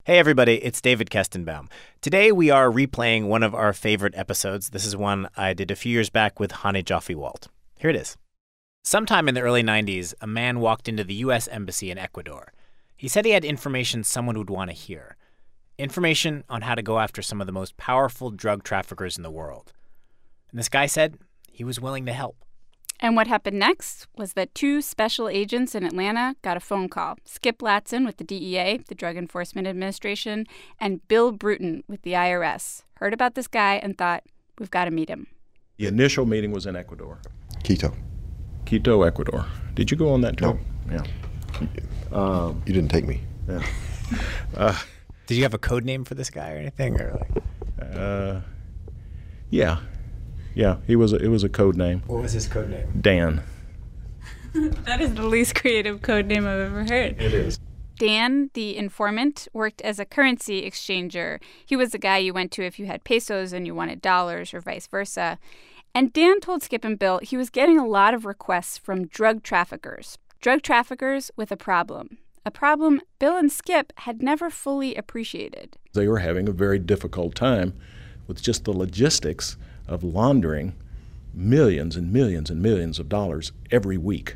Hey everybody, it's David Kestenbaum. Today we are replaying one of our favorite episodes. This is one I did a few years back with Hanne Joffe-Walt. Here it is. Sometime in the early 90s, a man walked into the U.S. Embassy in Ecuador. He said he had information someone would want to hear. Information on how to go after some of the most powerful drug traffickers in the world. And this guy said he was willing to help. And what happened next was that two special agents in Atlanta got a phone call. Skip Latson with the DEA, the Drug Enforcement Administration, and Bill Bruton with the IRS heard about this guy and thought, we've got to meet him. The initial meeting was in Ecuador. Quito, Ecuador. Did you go on that trip? No. Yeah. You didn't take me. Yeah. Did you have a code name for this guy or anything? Or Yeah. Yeah, it was a code name. What was his code name? Dan. That is the least creative code name I've ever heard. It is. Dan, the informant, worked as a currency exchanger. He was the guy you went to if you had pesos and you wanted dollars or vice versa. And Dan told Skip and Bill he was getting a lot of requests from drug traffickers with a problem Bill and Skip had never fully appreciated. They were having a very difficult time with just the logistics of laundering millions and millions and millions of dollars every week.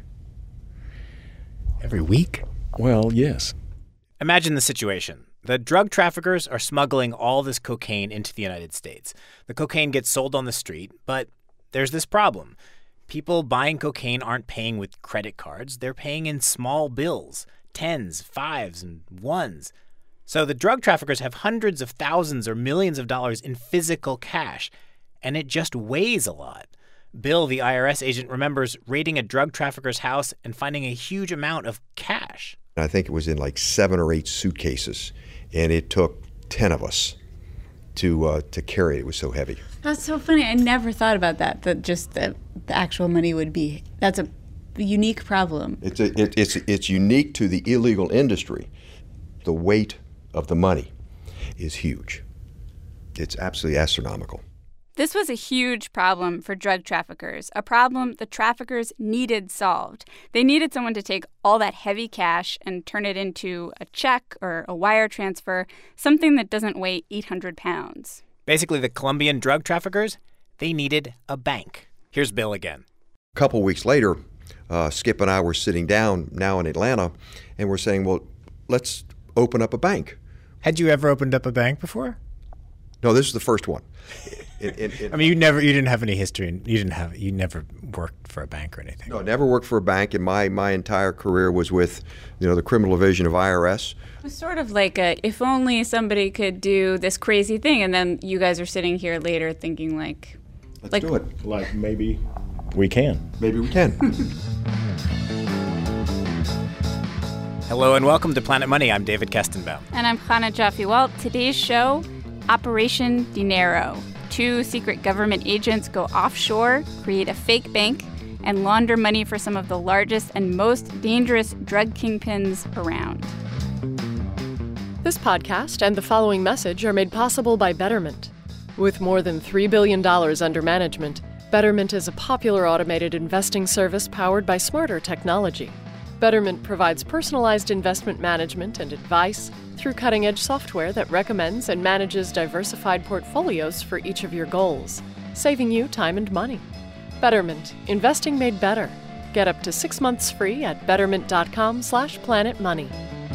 Every week? Well, yes. Imagine the situation. The drug traffickers are smuggling all this cocaine into the United States. The cocaine gets sold on the street, but there's this problem. People buying cocaine aren't paying with credit cards. They're paying in small bills, 10s, 5s, and 1s. So the drug traffickers have hundreds of thousands or millions of dollars in physical cash, and it just weighs a lot. Bill, the IRS agent, remembers raiding a drug trafficker's house and finding a huge amount of cash. I think it was in like 7 or 8 suitcases, and it took 10 of us to carry it. It was so heavy. That's so funny. I never thought about that just the actual money would be. That's a unique problem. It's unique to the illegal industry. The weight of the money is huge. It's absolutely astronomical. This was a huge problem for drug traffickers, a problem the traffickers needed solved. They needed someone to take all that heavy cash and turn it into a check or a wire transfer, something that doesn't weigh 800 pounds. Basically, the Colombian drug traffickers, they needed a bank. Here's Bill again. A couple weeks later, Skip and I were sitting down now in Atlanta, and we're saying, well, let's open up a bank. Had you ever opened up a bank before? No, this is the first one. I mean, you didn't have any history, and you never worked for a bank or anything. No, I never worked for a bank, and my entire career was with, the criminal division of IRS. It was sort of like if only somebody could do this crazy thing, and then you guys are sitting here later thinking Let's do it. Like maybe we can. Maybe we can. Hello and welcome to Planet Money. I'm David Kestenbaum. And I'm Hanne Joffe-Walt. Today's show, Operation Dinero. 2 secret government agents go offshore, create a fake bank, and launder money for some of the largest and most dangerous drug kingpins around. This podcast and the following message are made possible by Betterment. With more than $3 billion under management, Betterment is a popular automated investing service powered by smarter technology. Betterment provides personalized investment management and advice through cutting-edge software that recommends and manages diversified portfolios for each of your goals, saving you time and money. Betterment. Investing made better. Get up to 6 months free at betterment.com/planetmoney.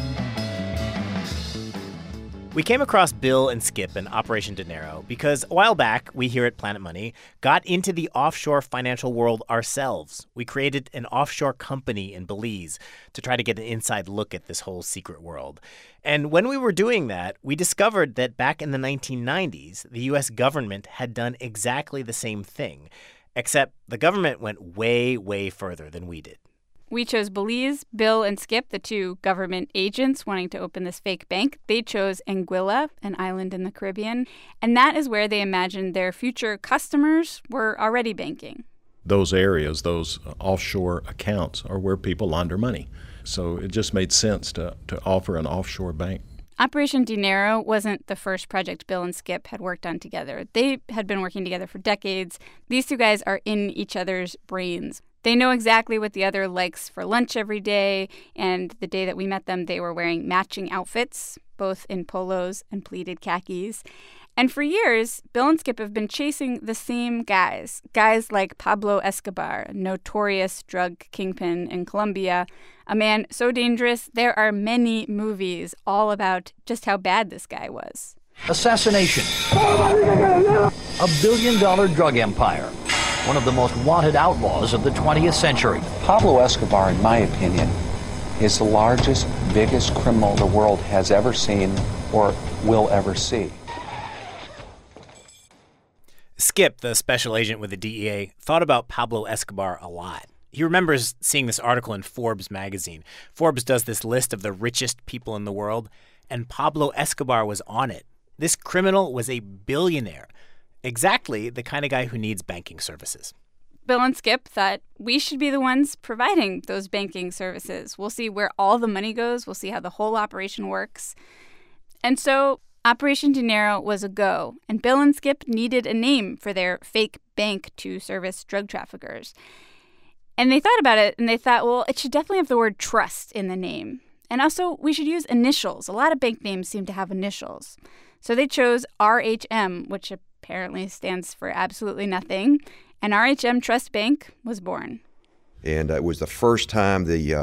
We came across Bill and Skip in Operation Dinero because a while back, we here at Planet Money got into the offshore financial world ourselves. We created an offshore company in Belize to try to get an inside look at this whole secret world. And when we were doing that, we discovered that back in the 1990s, the U.S. government had done exactly the same thing, except the government went way, way further than we did. We chose Belize, Bill and Skip, the 2 government agents wanting to open this fake bank. They chose Anguilla, an island in the Caribbean, and that is where they imagined their future customers were already banking. Those areas, those offshore accounts are where people launder money. So it just made sense to offer an offshore bank. Operation Dinero wasn't the first project Bill and Skip had worked on together. They had been working together for decades. These 2 guys are in each other's brains. They know exactly what the other likes for lunch every day, and the day that we met them, they were wearing matching outfits, both in polos and pleated khakis. And for years, Bill and Skip have been chasing the same guys like Pablo Escobar, a notorious drug kingpin in Colombia, a man so dangerous there are many movies all about just how bad this guy was. Assassination. A billion-dollar drug empire. One of the most wanted outlaws of the 20th century. Pablo Escobar, in my opinion, is the largest, biggest criminal the world has ever seen or will ever see. Skip, the special agent with the DEA, thought about Pablo Escobar a lot. He remembers seeing this article in Forbes magazine. Forbes does this list of the richest people in the world, and Pablo Escobar was on it. This criminal was a billionaire. Exactly the kind of guy who needs banking services. Bill and Skip thought we should be the ones providing those banking services. We'll see where all the money goes. We'll see how the whole operation works. And so Operation Dinero was a go, and Bill and Skip needed a name for their fake bank to service drug traffickers. And they thought about it, and they thought, well, it should definitely have the word trust in the name. And also, we should use initials. A lot of bank names seem to have initials. So they chose RHM, which apparently stands for absolutely nothing, and RHM Trust Bank was born. And it was the first time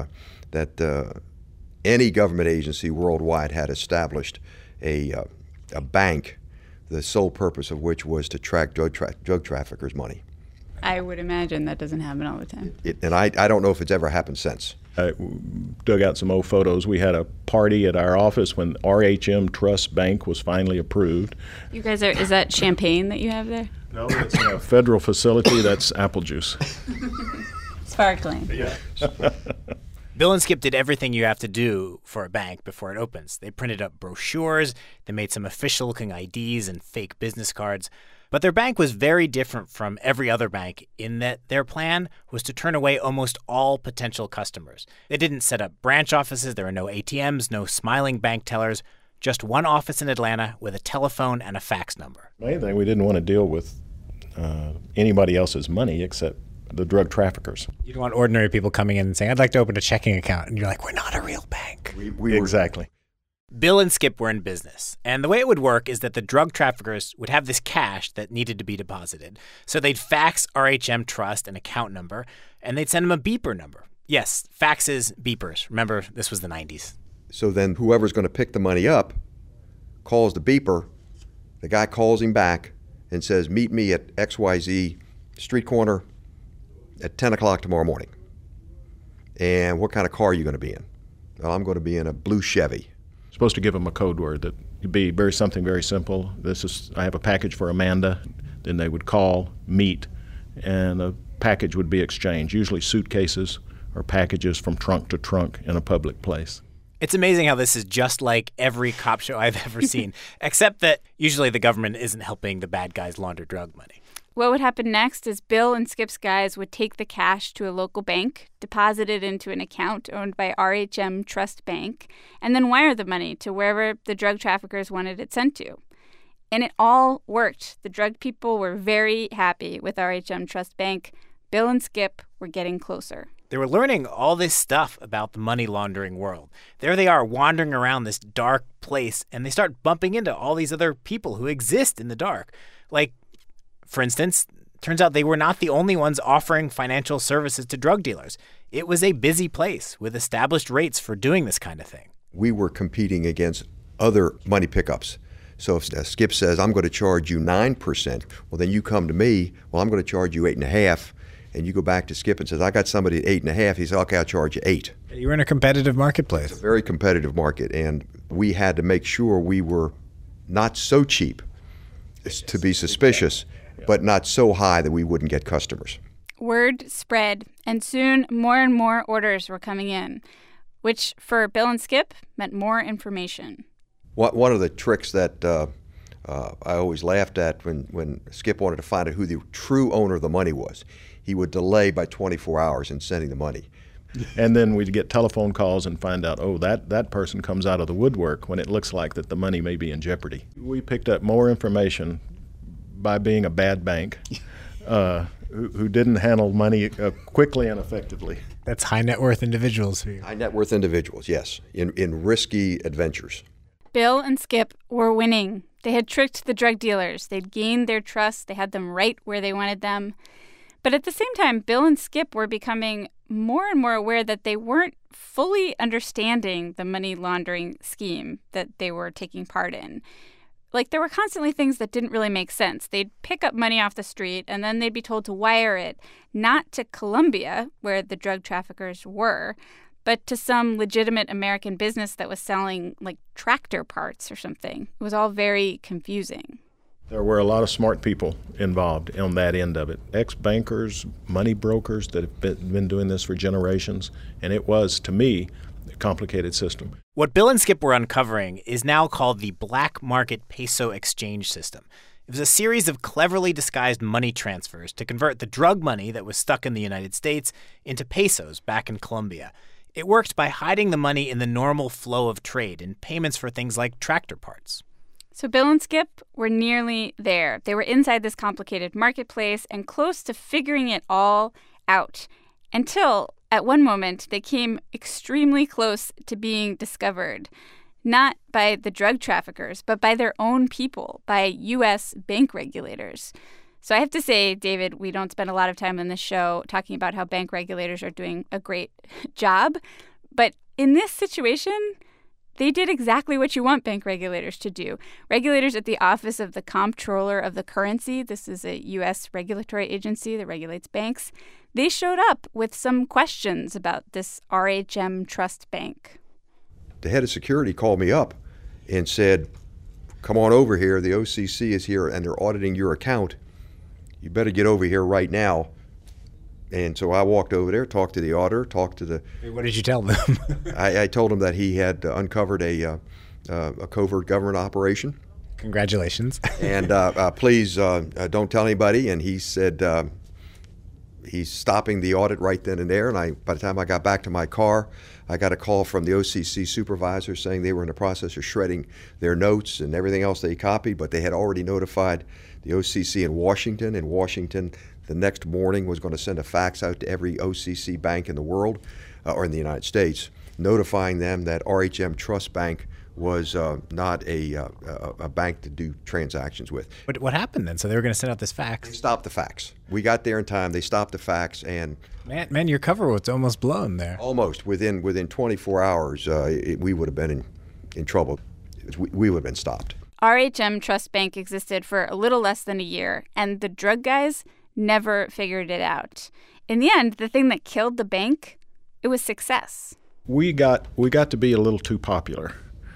that any government agency worldwide had established a bank, the sole purpose of which was to track drug traffickers' money. I would imagine that doesn't happen all the time. And I don't know if it's ever happened since. I dug out some old photos. We had a party at our office when RHM Trust Bank was finally approved. You guys is that champagne that you have there? No, it's a federal facility. That's apple juice. Sparkling. Yeah. Bill and Skip did everything you have to do for a bank before it opens. They printed up brochures, they made some official-looking IDs and fake business cards. But their bank was very different from every other bank in that their plan was to turn away almost all potential customers. They didn't set up branch offices. There were no ATMs, no smiling bank tellers, just one office in Atlanta with a telephone and a fax number. Main thing, we didn't want to deal with anybody else's money except the drug traffickers. You don't want ordinary people coming in and saying, I'd like to open a checking account. And you're like, we're not a real bank. Exactly. Bill and Skip were in business, and the way it would work is that the drug traffickers would have this cash that needed to be deposited. So they'd fax RHM Trust an account number, and they'd send them a beeper number. Yes, faxes, beepers. Remember, this was the 90s. So then whoever's going to pick the money up calls the beeper. The guy calls him back and says, meet me at XYZ street corner at 10 o'clock tomorrow morning. And what kind of car are you going to be in? Well, I'm going to be in a blue Chevy. Supposed to give them a code word that could be something very simple. I have a package for Amanda. Then they would call, meet, and a package would be exchanged, usually suitcases or packages from trunk to trunk in a public place. It's amazing how this is just like every cop show I've ever seen, except that usually the government isn't helping the bad guys launder drug money. What would happen next is Bill and Skip's guys would take the cash to a local bank, deposit it into an account owned by RHM Trust Bank, and then wire the money to wherever the drug traffickers wanted it sent to. And it all worked. The drug people were very happy with RHM Trust Bank. Bill and Skip were getting closer. They were learning all this stuff about the money laundering world. There they are wandering around this dark place, and they start bumping into all these other people who exist in the dark. Like, for instance, turns out they were not the only ones offering financial services to drug dealers. It was a busy place with established rates for doing this kind of thing. We were competing against other money pickups. So if Skip says, I'm going to charge you 9%, well, then you come to me, well, I'm going to charge you 8.5%. And you go back to Skip and says, I got somebody at 8.5%. He says, okay, I'll charge you 8%. You were in a competitive marketplace. It's a very competitive market, and we had to make sure we were not so cheap as to be suspicious, but not so high that we wouldn't get customers. Word spread, and soon more and more orders were coming in, which for Bill and Skip meant more information. One of the tricks that I always laughed at when Skip wanted to find out who the true owner of the money was, he would delay by 24 hours in sending the money. And then we'd get telephone calls and find out, oh, that person comes out of the woodwork when it looks like that the money may be in jeopardy. We picked up more information by being a bad bank who didn't handle money quickly and effectively. That's high net worth individuals for you. High net worth individuals, yes, in risky adventures. Bill and Skip were winning. They had tricked the drug dealers. They'd gained their trust. They had them right where they wanted them. But at the same time, Bill and Skip were becoming more and more aware that they weren't fully understanding the money laundering scheme that they were taking part in. Like, there were constantly things that didn't really make sense. They'd pick up money off the street, and then they'd be told to wire it, not to Colombia, where the drug traffickers were, but to some legitimate American business that was selling, like, tractor parts or something. It was all very confusing. There were a lot of smart people involved on that end of it. Ex-bankers, money brokers that have been doing this for generations. And it was, to me, a complicated system. What Bill and Skip were uncovering is now called the black market peso exchange system. It was a series of cleverly disguised money transfers to convert the drug money that was stuck in the United States into pesos back in Colombia. It worked by hiding the money in the normal flow of trade in payments for things like tractor parts. So Bill and Skip were nearly there. They were inside this complicated marketplace and close to figuring it all out until, at one moment, they came extremely close to being discovered, not by the drug traffickers, but by their own people, by U.S. bank regulators. So I have to say, David, we don't spend a lot of time on this show talking about how bank regulators are doing a great job. But in this situation, they did exactly what you want bank regulators to do. Regulators at the Office of the Comptroller of the Currency, this is a U.S. regulatory agency that regulates banks, they showed up with some questions about this RHM Trust Bank. The head of security called me up and said, come on over here. The OCC is here and they're auditing your account. You better get over here right now. And so I walked over there, talked to the auditor, talked to the... What did you tell them? I told him that he had uncovered a covert government operation. Congratulations. And please don't tell anybody. And he said he's stopping the audit right then and there. And by the time I got back to my car, I got a call from the OCC supervisor saying they were in the process of shredding their notes and everything else they copied, but they had already notified the OCC in Washington. And Washington, the next morning, was going to send a fax out to every OCC bank in the world, or in the United States, notifying them that RHM Trust Bank was not a bank to do transactions with. But what happened then? So they were going to send out this fax. They stopped the fax. We got there in time. They stopped the fax, and man, your cover was almost blown there. Almost within 24 hours, we would have been in trouble. We would have been stopped. RHM Trust Bank existed for a little less than a year, and the drug guys never figured it out. In the end, the thing that killed the bank, it was success. We got to be a little too popular.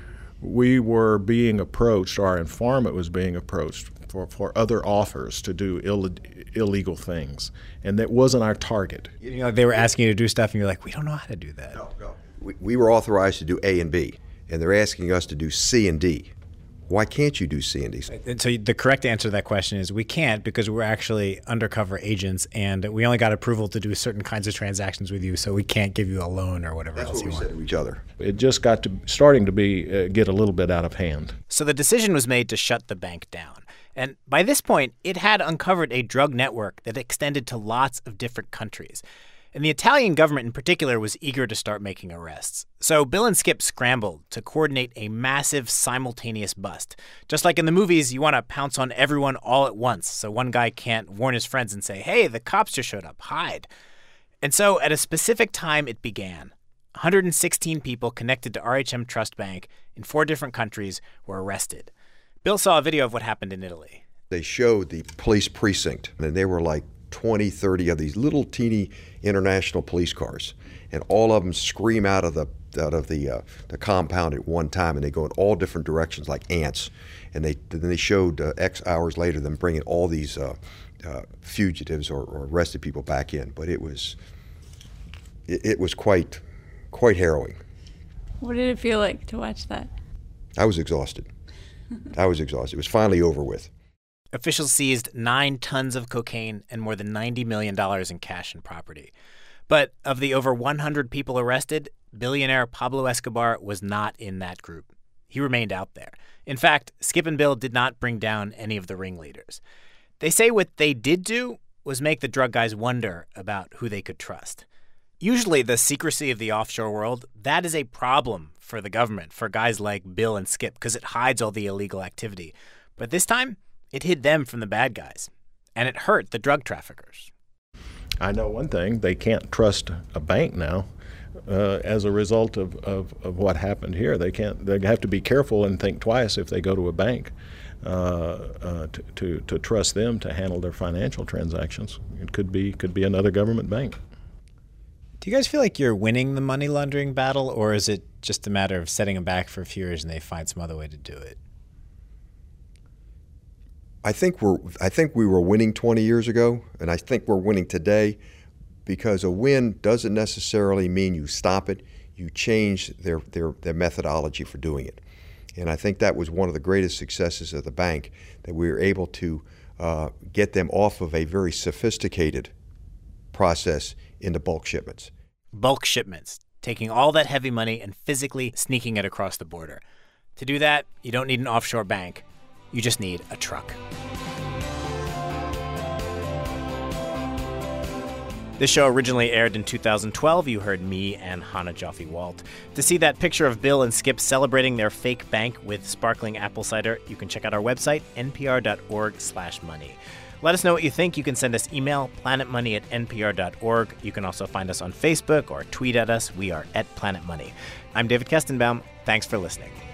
We were being approached, our informant was being approached for other offers to do illegal things, and that wasn't our target. You know, they were asking you to do stuff, and you're like, we don't know how to do that. No. We were authorized to do A and B, and they're asking us to do C and D. Why can't you do C and D? And so the correct answer to that question is we can't, because we're actually undercover agents and we only got approval to do certain kinds of transactions with you, so we can't give you a loan or whatever else you want. That's what we said to each other. It just got to starting to be get a little bit out of hand. So the decision was made to shut the bank down. And by this point, it had uncovered a drug network that extended to lots of different countries. And the Italian government in particular was eager to start making arrests. So Bill and Skip scrambled to coordinate a massive simultaneous bust. Just like in the movies, you want to pounce on everyone all at once so one guy can't warn his friends and say, hey, the cops just showed up, hide. And so at a specific time, it began. 116 people connected to RHM Trust Bank in 4 different countries were arrested. Bill saw a video of what happened in Italy. They showed the police precinct, and they were like 20, 30 of these little teeny international police cars, and all of them scream out of the compound at one time, and they go in all different directions like ants. And then they showed X hours later them bringing all these fugitives or arrested people back in. But it was quite harrowing. What did it feel like to watch that? I was exhausted. It was finally over with. Officials seized 9 tons of cocaine and more than $90 million in cash and property. But of the over 100 people arrested, billionaire Pablo Escobar was not in that group. He remained out there. In fact, Skip and Bill did not bring down any of the ringleaders. They say what they did do was make the drug guys wonder about who they could trust. Usually the secrecy of the offshore world, that is a problem for the government, for guys like Bill and Skip, because it hides all the illegal activity. But this time, it hid them from the bad guys. And it hurt the drug traffickers. I know one thing, they can't trust a bank now as a result of what happened here. They have to be careful and think twice if they go to a bank to trust them to handle their financial transactions. It could be another government bank. Do you guys feel like you're winning the money laundering battle, or is it just a matter of setting them back for a few years and they find some other way to do it? I think we were winning 20 years ago, and I think we're winning today, because a win doesn't necessarily mean you stop it. You change their methodology for doing it. And I think that was one of the greatest successes of the bank, that we were able to get them off of a very sophisticated process into bulk shipments. Bulk shipments, taking all that heavy money and physically sneaking it across the border. To do that, you don't need an offshore bank. You just need a truck. This show originally aired in 2012. You heard me and Hannah Joffe-Walt. To see that picture of Bill and Skip celebrating their fake bank with sparkling apple cider, you can check out our website, npr.org/money. Let us know what you think. You can send us email, planetmoney@npr.org. You can also find us on Facebook or tweet at us. We are @planetmoney. I'm David Kestenbaum. Thanks for listening.